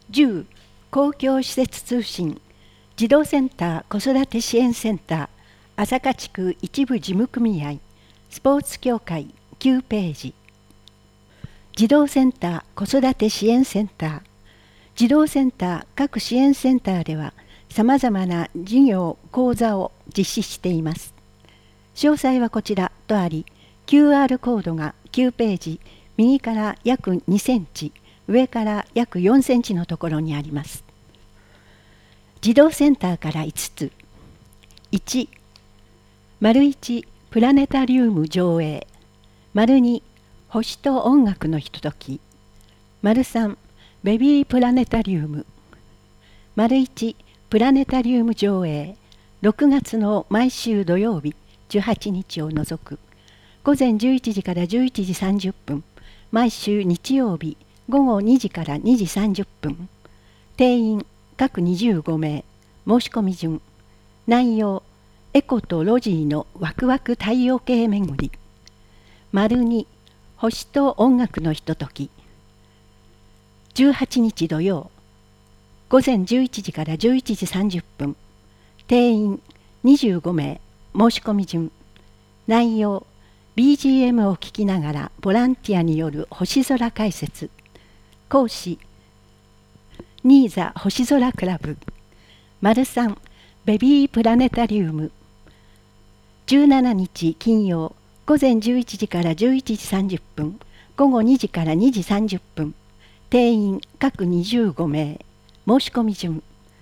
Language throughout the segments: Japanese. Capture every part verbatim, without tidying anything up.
じゅう公共施設通信児童センター子育て支援センター朝霞地区一部事務組合スポーツ協会きゅうページ。児童センター子育て支援センター児童センター各支援センターではさまざまな事業講座を実施しています。詳細はこちらとあり、 キューアール コードがきゅうページ右から約にセンチ上から約よんセンチのところにあります。児童センターからいつつ。いち、丸いちプラネタリウム上映。丸に星と音楽のひととき。丸さんベビープラネタリウム。丸いちプラネタリウム上映。ろくがつの毎週土曜日じゅうはちにちを除く午前じゅういちじからじゅういちじさんじゅっぷん、毎週日曜日午後にじからにじさんじゅっぷん。定員各にじゅうごめい。申し込み順。内容エコとロジーのワクワク太陽系巡り。丸に星と音楽のひととき。じゅうはちにち土曜午前じゅういちじからじゅういちじさんじゅっぷん。定員にじゅうごめい。申し込み順。内容 ビージーエム を聴きながらボランティアによる星空解説。講師ニーザ星空クラブ。丸さんベビープラネタリウム。じゅうしちにち金曜午前じゅういちじからじゅういちじさんじゅっぷん、午後にじからにじさんじゅっぷん。定員各にじゅうごめい。申し込み順。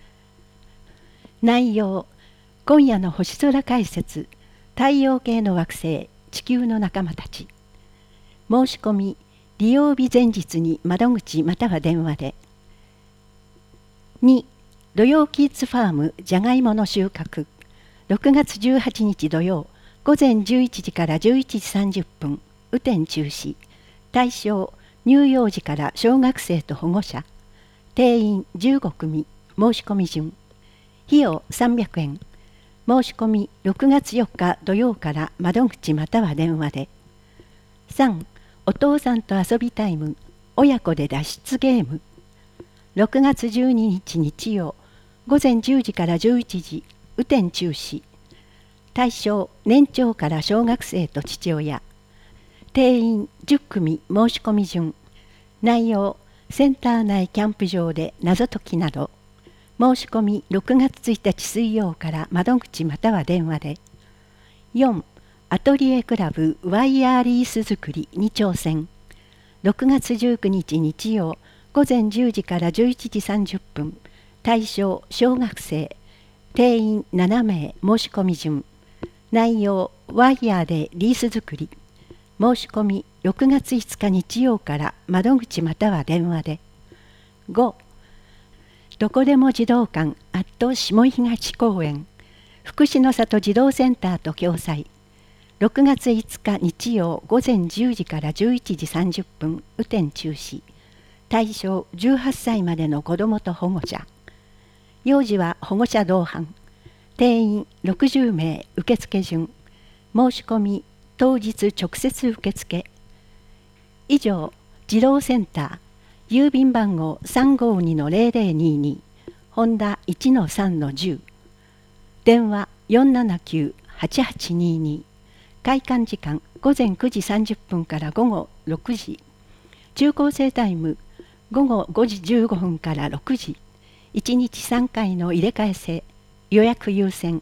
内容今夜の星空解説。太陽系の惑星地球の仲間たち。申し込み利用日前日に窓口または電話で。に土曜キッズファームじゃがいもの収穫。ろくがつじゅうはちにち土曜午前じゅういちじからじゅういちじさんじゅっぷん。雨天中止。対象乳幼児から小学生と保護者。定員じゅうごくみ。申し込み順。費用さんびゃくえん。申し込みろくがつよっか土曜から窓口または電話で。さんお父さんと遊びタイム親子で脱出ゲーム。ろくがつじゅうににち日曜午前じゅうじからじゅういちじ。雨天中止。対象年長から小学生と父親。定員じゅっくみ。申し込み順。内容センター内キャンプ場で謎解きなど。申し込みろくがつついたち水曜から窓口または電話で。よんアトリエクラブワイヤーリース作りに挑戦。ろくがつじゅうくにち日曜午前じゅうじからじゅういちじさんじゅっぷん。対象小学生。定員ななめい。申し込み順。内容ワイヤーでリース作り。申し込みろくがついつか日曜から窓口または電話で。ごどこでも児童館アット下東公園。福祉の里児童センターと共催。ろくがついつか日曜午前じゅうじからじゅういちじさんじゅっぷん。雨天中止。対象じゅうはっさいまでの子どもと保護者。幼児は保護者同伴。定員ろくじゅうめい。受付順。申し込み当日直接受付。以上児童センター郵便番号 さんごにのぜろぜろにに 本田 いちのさんのじゅう。電話よんななきゅう はちはちにに。開館時間午前くじさんじゅっぷんから午後ろくじ。中高生タイム午後ごじじゅうごふんからろくじ。いちにちさんかいの入れ替え制。予約優先。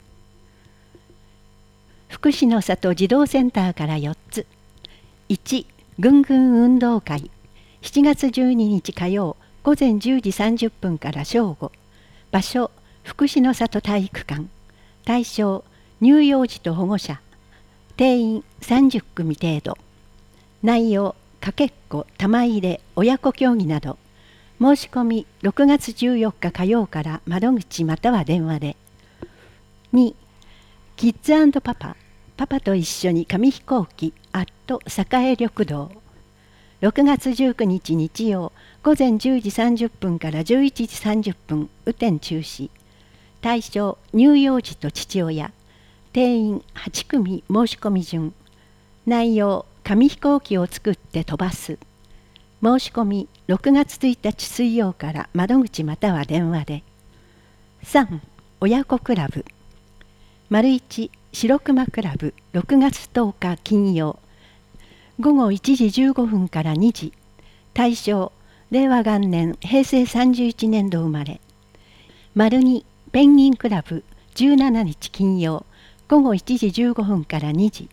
福祉の里児童センターからよっつ。いちぐんぐん運動会。しちがつじゅうににち火曜午前じゅうじさんじゅっぷんから正午。場所福祉の里体育館。対象乳幼児と保護者。定員さんじゅっくみ程度。内容かけっこ玉入れ親子競技など。申し込みろくがつじゅうよっか火曜から窓口または電話で。にキッズ&パパパパと一緒に紙飛行機アット栄緑道。ろくがつじゅうくにち日曜午前じゅうじさんじゅっぷんからじゅういちじさんじゅっぷん。雨天中止。対象乳幼児と父親。定員はちくみ。申し込み順。内容紙飛行機を作って飛ばす。申し込みろくがつついたち水曜から窓口または電話で。さん親子クラブ。丸いち白熊クラブろくがつとおか金曜ごごいちじじゅうごふんからにじ。対象令和元年へいせいさんじゅういちねんど生まれ。丸にペンギンクラブじゅうしちにち金曜ごごいちじじゅうごふんからにじ。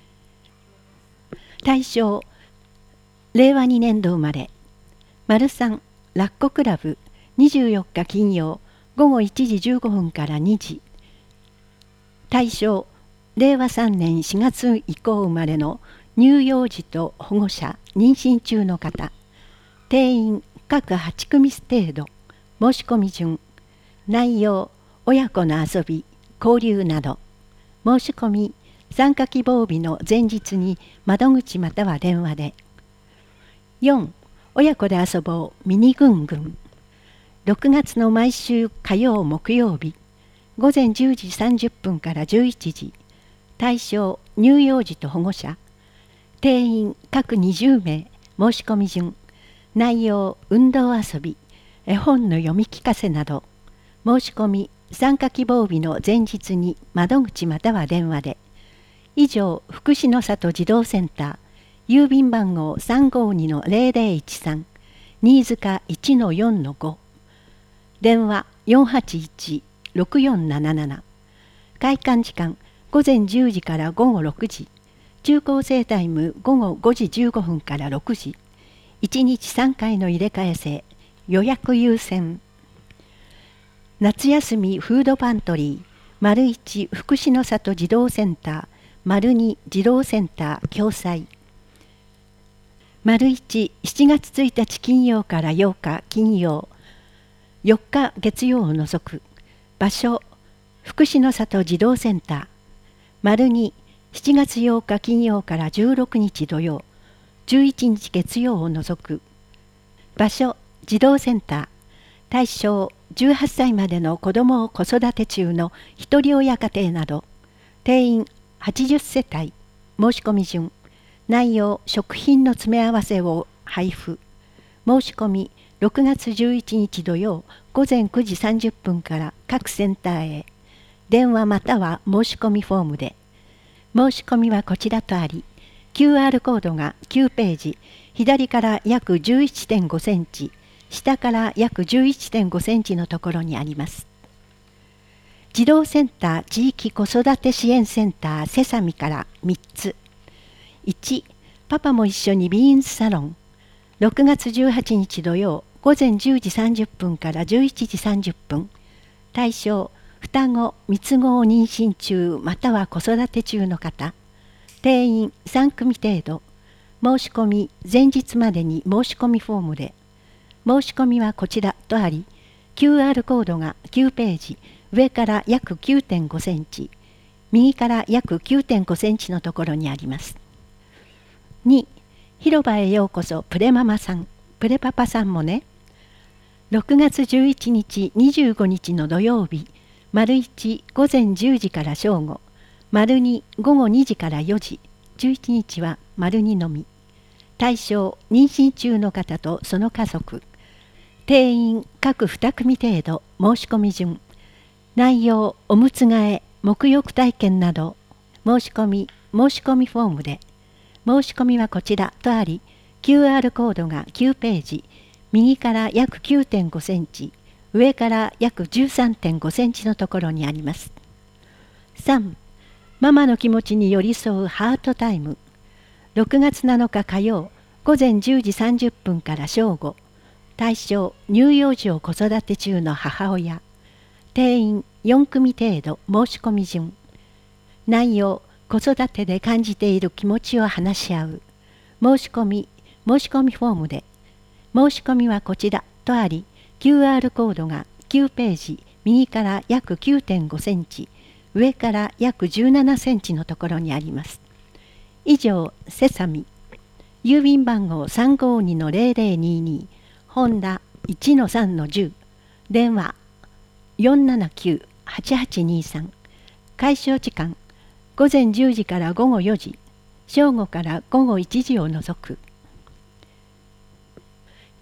対象令和にねんど生まれ。丸さんラッコクラブにじゅうよっか金曜ごごいちじじゅうごふんからにじ。対象令和さんねんしがつ以降生まれの乳幼児と保護者妊娠中の方。定員各はちくみ程度。申し込み順。内容親子の遊び交流など。申し込み参加希望日の前日に窓口または電話で。よん親子で遊ぼうミニぐんぐん。ろくがつの毎週火曜木曜日ごぜんじゅうじさんじゅっぷんからじゅういちじ。対象乳幼児と保護者。定員各にじゅうめい。申し込み順。内容運動遊び絵本の読み聞かせなど。申し込み参加希望日の前日に窓口または電話で。以上福祉の里児童センター郵便番号 さんごにのゼロゼロいちさん 新塚 いちのよんのご。電話よんはちいちろくよんなななな。開館時間ごぜんじゅうじからごごろくじ。中高生タイムごごごじじゅうごふんからろくじ。いちにちさんかいの入れ替え制。予約優先。夏休みフードパントリー丸いち福祉の里児童センター丸に児童センター共催。丸いちしちがつついたち金曜からようか金曜よっか月曜を除く。場所福祉の里児童センター。丸にしちがつようか金曜からじゅうろくにち土曜じゅういちにち月曜を除く。場所児童センター。対象じゅうはっさいまでの子どもを子育て中のひとり親家庭など。定員はちじゅっせたい。申し込み順。内容食品の詰め合わせを配布。申し込みろくがつじゅういちにち土曜ごぜんくじさんじゅっぷんから各センターへ。電話または申し込みフォームで。申し込みはこちらとあり、キューアール コードがきゅうページ、左から約 じゅういってんごセンチ、下から約 じゅういってんごセンチのところにあります。児童センター地域子育て支援センターセサミからみっつ。いちパパも一緒にビーンズサロン。ろくがつじゅうはちにち土曜ごぜんじゅうじさんじゅっぷんからじゅういちじさんじゅっぷん。対象双子三つ子を妊娠中または子育て中の方。定員さんくみ程度。申し込み前日までに申し込みフォームで。申し込みはこちらとあり、キューアール コードがきゅうページ、上から約 きゅうてんごセンチ、右から約 きゅうてんごセンチのところにあります。に広場へようこそプレママさん、プレパパさんもね。ろくがつじゅういちにちにじゅうごにちの土曜日、丸いちごぜんじゅうじから正午、丸にごごにじからよじ、じゅういちにちは丸にのみ。対象妊娠中の方とその家族。定員各にくみ程度。申し込み順。内容おむつ替え沐浴体験など。申し込み申し込みフォームで。申し込みはこちらとあり、 キューアール コードがきゅうページ、右から約 きゅうてんごセンチ、上から約 じゅうさんてんごセンチのところにあります。さんママの気持ちに寄り添うハートタイム。ろくがつなのか火曜ごぜんじゅうじさんじゅっぷんから正午。対象乳幼児を子育て中の母親。定員よんくみ程度。申し込み順。内容子育てで感じている気持ちを話し合う。申し込み申し込みフォームで。申し込みはこちらとあり、 キューアール コードがきゅうページ、右から約 きゅうてんごセンチ、上から約じゅうななセンチのところにあります。以上セサミ。郵便番号 さんごにのゼロゼロにに、ホンダ いちのさんのじゅう、電話 よんななきゅうはちはちにさん。開始時間ごぜんじゅうじからごごよじ、正午からごごいちじを除く。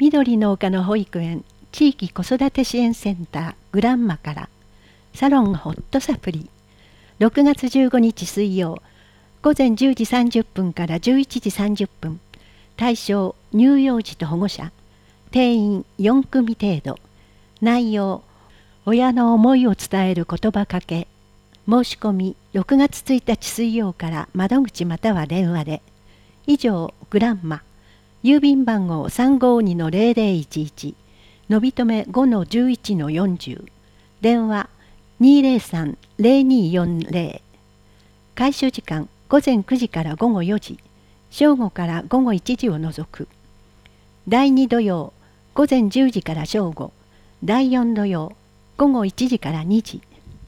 緑の丘の保育園地域子育て支援センターグランマからサロンホットサプリろくがつじゅうごにち水曜午前じゅうじさんじゅっぷんからじゅういちじさんじゅっぷん、対象乳幼児と保護者、定員よんくみ程度、内容親の思いを伝える言葉かけ、申し込みろくがつついたち水曜から窓口または電話で。以上グランマ、郵便番号 さんごにのゼロゼロいちいち、のびとめ ごのじゅういちのよんじゅう、電話にゼロさん ゼロによんゼロ、開所時間ごぜんくじからごごよじ、正午からごごいちじを除く。だいに土曜ごぜんじゅうじから正午、だいよん土曜ごごいちじからにじ。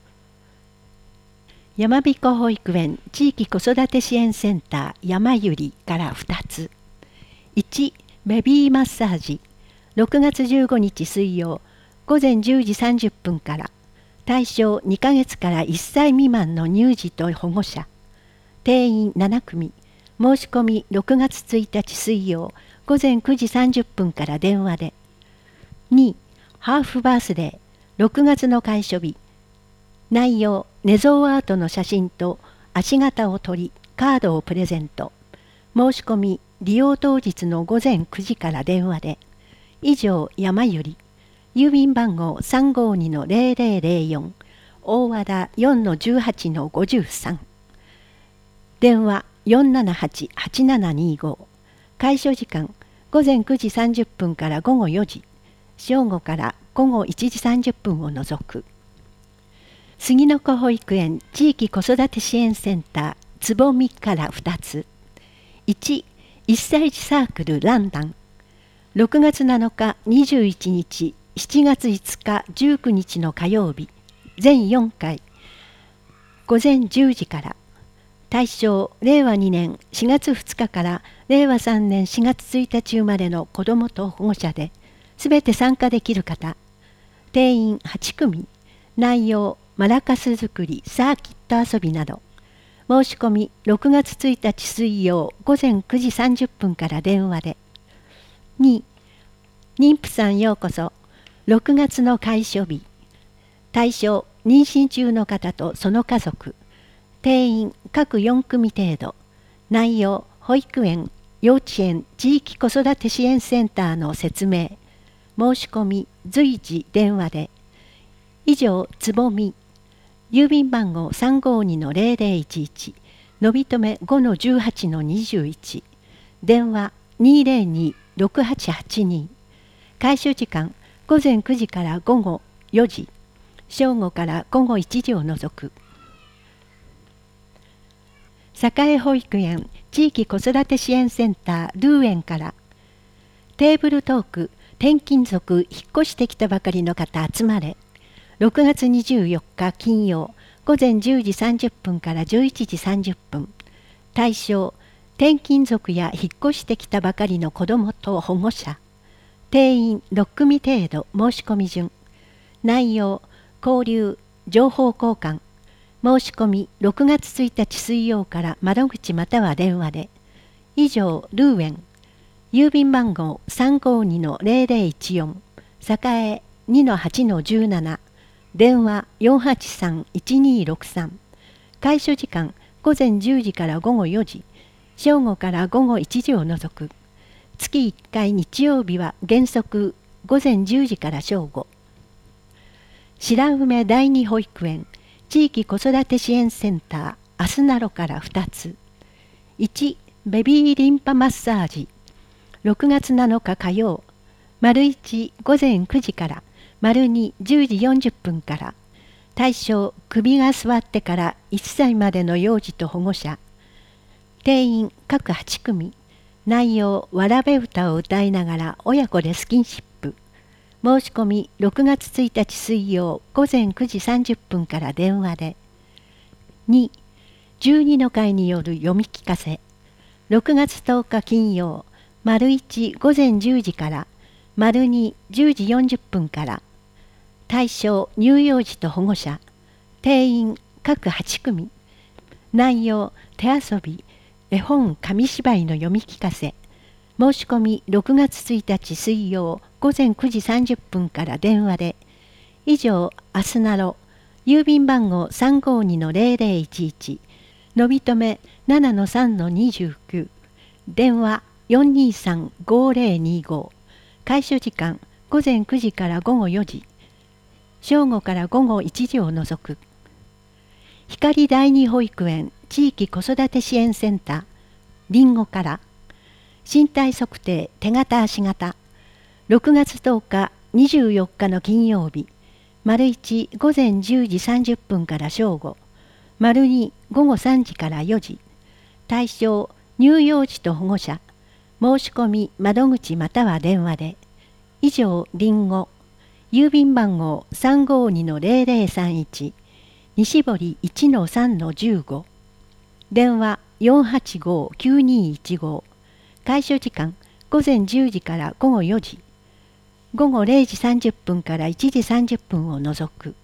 山彦保育園地域子育て支援センター山ゆりからふたつ。いち、ベビーマッサージろくがつじゅうごにち水曜ごぜんじゅうじさんじゅっぷんから、対象にかげつからいっさい未満の乳児と保護者、定員ななくみ、申し込みろくがつついたち水曜ごぜんくじさんじゅっぷんから電話で。に、ハーフバースデーろくがつの開所日、内容寝相アートの写真と足形を取りカードをプレゼント、申し込み利用当日のごぜんくじから電話で。以上山ゆり、郵便番号 さんごにのゼロゼロゼロよん、大和田 よんのじゅうはちのごじゅうさん、電話よんななはち はちななにご、開所時間ごぜんくじさんじゅっぷんからごごよじ、正午からごごいちじさんじゅっぷんを除く。杉の子保育園地域子育て支援センターつぼみからふたつ。いち、いっさい児サークルランダンろくがつなのかにじゅういちにちしちがついつかじゅうくにちの火曜日、全よんかいごぜんじゅうじから。対象れいわにねんしがつふつかかられいわさんねんしがつついたち生まれの子どもと保護者で、すべて参加できる方。定員はちくみ、内容マラカス作りサーキット遊びなど。申し込みろくがつついたち水曜ごぜんくじさんじゅっぷんから電話で。に、妊婦さんようこそろくがつの開所日、対象妊娠中の方とその家族、定員各よんくみ程度、内容保育園幼稚園地域子育て支援センターの説明、申し込み随時電話で。以上つぼみ、郵便番号 さんごにのゼロゼロいちいち、のびとめ ごのじゅうはちのにじゅういち、電話にゼロに ろくはちはちに、開所時間ごぜんくじからごごよじ、正午からごごいちじを除く。栄保育園地域子育て支援センタールーエンから、テーブルトーク転勤族引っ越してきたばかりの方集まれろくがつにじゅうよっか金曜ごぜんじゅうじさんじゅっぷんからじゅういちじさんじゅっぷん、対象転勤族や引っ越してきたばかりの子どもと保護者、定員ろっくみ程度、申し込み順、内容交流情報交換、申し込みろくがつついたち水曜から窓口または電話で。以上ルーエン、郵便番号 さんごにのゼロゼロいちよん、栄 にのはちのじゅうなな、電話よんはちさんいちにろくさん、開所時間ごぜんじゅうじからごごよじ、正午からごごいちじを除く。月いっかい日曜日は原則ごぜんじゅうじから正午。白梅第二保育園地域子育て支援センターあすなろからふたつ。いち、ベビーリンパマッサージろくがつなのか火曜、丸いちごぜんくじから丸にじゅうじよんじゅっぷんから、対象首が座ってからいっさいまでの幼児と保護者、定員各はちくみ、内容わらべ歌を歌いながら親子でスキンシップ、申し込みろくがつついたち水曜ごぜんくじさんじゅっぷんから電話で。に、じゅうにの会による読み聞かせろくがつとおか金曜丸いちごぜんじゅうじから丸にじゅうじよんじゅっぷんから、対象乳幼児と保護者、定員各はちくみ、内容手遊び絵本紙芝居の読み聞かせ、申申し込みろくがつついたち水曜ごぜんくじさんじゅっぷんから電話で。以上、あすなろ、郵便番号 さんごにのゼロゼロいちいち、のびとめ ななのさんのにじゅうきゅう、電話 よんにーさんごゼロにご、開所時間ごぜんくじからごごよじ、正午からごごいちじを除く。光第二保育園地域子育て支援センター、りんごから身体測定手形足形、ろくがつとおかにじゅうよっかの金曜日、丸いちごぜんじゅうじさんじゅっぷんから正午、丸にごごさんじからよじ、対象乳幼児と保護者、申し込み窓口または電話で。以上、りんご、郵便番号 さんごにのゼロゼロさんいち、西堀 いちのさんのじゅうご、電話 よんはちごきゅうにいちご、開所時間ごぜんじゅうじからごごよじ、ごごれいじさんじゅっぷんからいちじさんじゅっぷんを除く。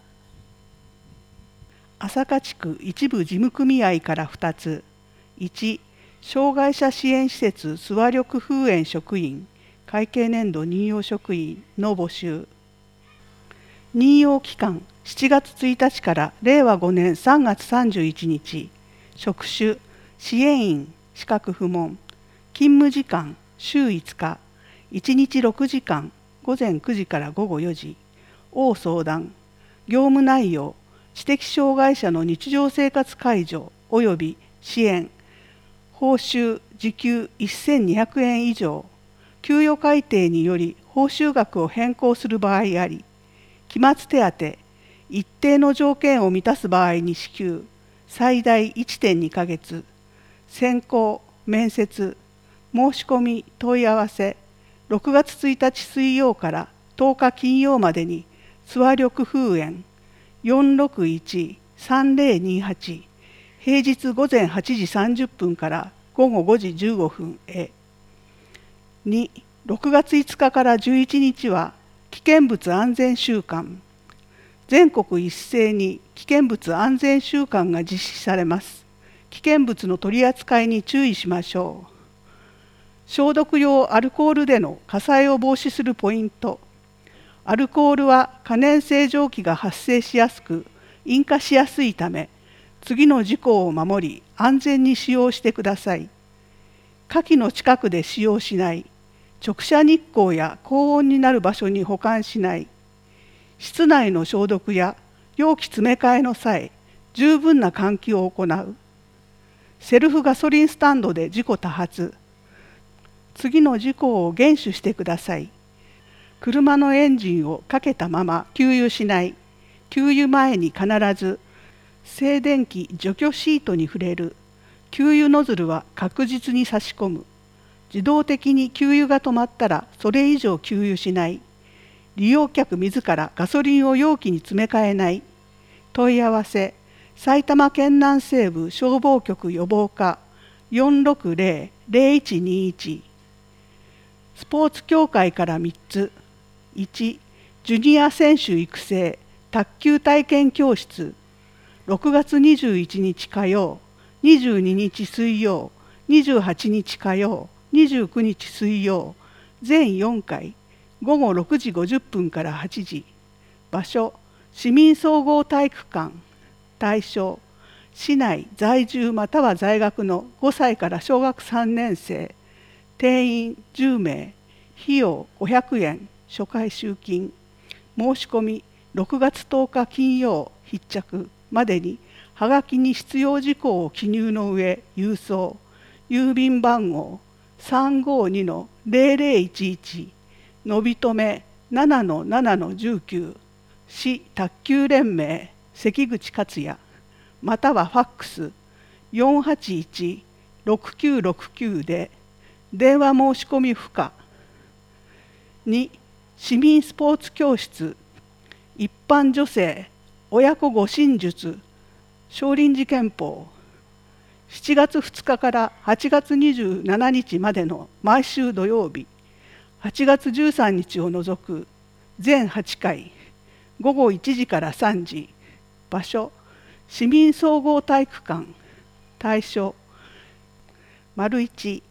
朝霞地区一部事務組合からふたつ。いち、障害者支援施設諏訪緑風園職員会計年度任用職員の募集。任用期間しちがつついたちかられいわごねんさんがつさんじゅういちにち。職種支援員資格不問。勤務時間週いつか、いちにちろくじかん、ごぜんくじからごごよじ。応相談。業務内容知的障害者の日常生活介助及び支援。報酬時給せんにひゃくえん以上。給与改定により報酬額を変更する場合あり。期末手当一定の条件を満たす場合に支給。最大 いってんにかげつ。選考面接申し込み問い合わせろくがつついたち水曜からとおか金曜までに諏訪緑風園 よんろくいちさんぜろにはち、平日午前はちじさんじゅっぷんからごごごじじゅうごふんへ。に、ろくがついつかからじゅういちにちは危険物安全週間。全国一斉に危険物安全週間が実施されます。危険物の取り扱いに注意しましょう。消毒用アルコールでの火災を防止するポイント。アルコールは可燃性蒸気が発生しやすく、引火しやすいため、次の事項を守り、安全に使用してください。火器の近くで使用しない。直射日光や高温になる場所に保管しない。室内の消毒や容器詰め替えの際、十分な換気を行う。セルフガソリンスタンドで事故多発。次の事項を厳守してください。車のエンジンをかけたまま給油しない。給油前に必ず静電気除去シートに触れる。給油ノズルは確実に差し込む。自動的に給油が止まったらそれ以上給油しない。利用客自らガソリンを容器に詰め替えない。問い合わせ埼玉県南西部消防局予防課 よんろくぜろぜろいちにいち。スポーツ協会からみっつ。いち、ジュニア選手育成卓球体験教室。ろくがつにじゅういちにち火曜、にじゅうににち水曜、にじゅうはちにち火曜、にじゅうくにち水曜、全よんかい、ごごろくじごじゅっぷんからはちじ。場所、市民総合体育館。対象、市内在住または在学のごさいから小学さんねんせい。定員じゅうめい。費用ごひゃくえん。初回集金。申し込みろくがつとおか金曜必着までにはがきに必要事項を記入の上郵送。郵便番号 さんごにのゼロゼロいちいち、のびとめ ななのななのじゅうきゅう、市卓球連盟関口克也、またはファックス よんはちいちろくきゅうろくきゅう で電話申し込み不可。に、市民スポーツ教室、一般女性親子護身術少林寺拳法。しちがつふつかからはちがつにじゅうしちにちまでの毎週土曜日、はちがつじゅうさんにちを除く全はちかい、ごごいちじからさんじ。場所、市民総合体育館。対象、丸いち、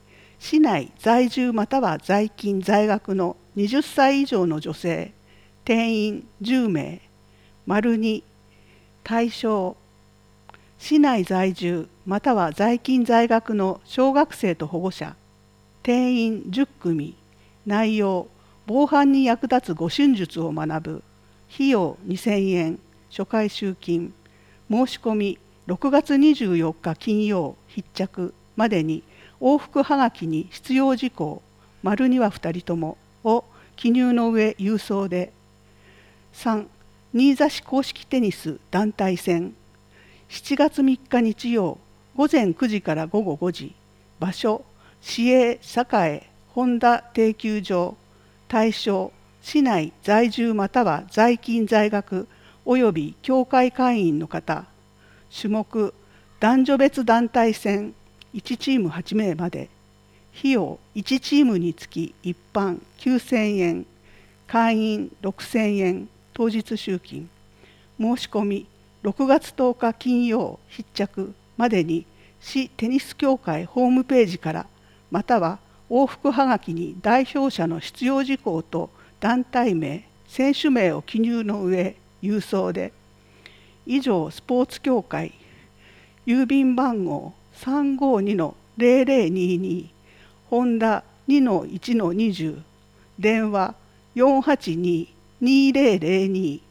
市内在住または在勤在学のはたち以上の女性、定員じゅうめい、丸に、対象、市内在住または在勤在学の小学生と保護者、定員じゅっくみ、内容、防犯に役立つ護身術を学ぶ、費用にせんえん、初回集金、申し込みろくがつにじゅうよっか金曜必着までに往復はがきに必要事項、丸にはふたりともを記入の上郵送で。さん、新座市公式テニス団体戦、しちがつみっか日曜、午前くじから午後ごじ、場所、市営栄本田定休場、対象、市内在住または在勤在学および協会会員の方、種目、男女別団体戦、いちチームはちめいまで、費用いちチームにつき一般きゅうせんえん、会員ろくせんえん、当日集金、申し込みろくがつとおか金曜必着までに市テニス協会ホームページからまたは往復はがきに代表者の必要事項と団体名、選手名を記入の上郵送で。以上スポーツ協会、郵便番号 さんごにのゼロゼロにに、本田 にのいちのにじゅう、電話 よんはちに にゼロゼロに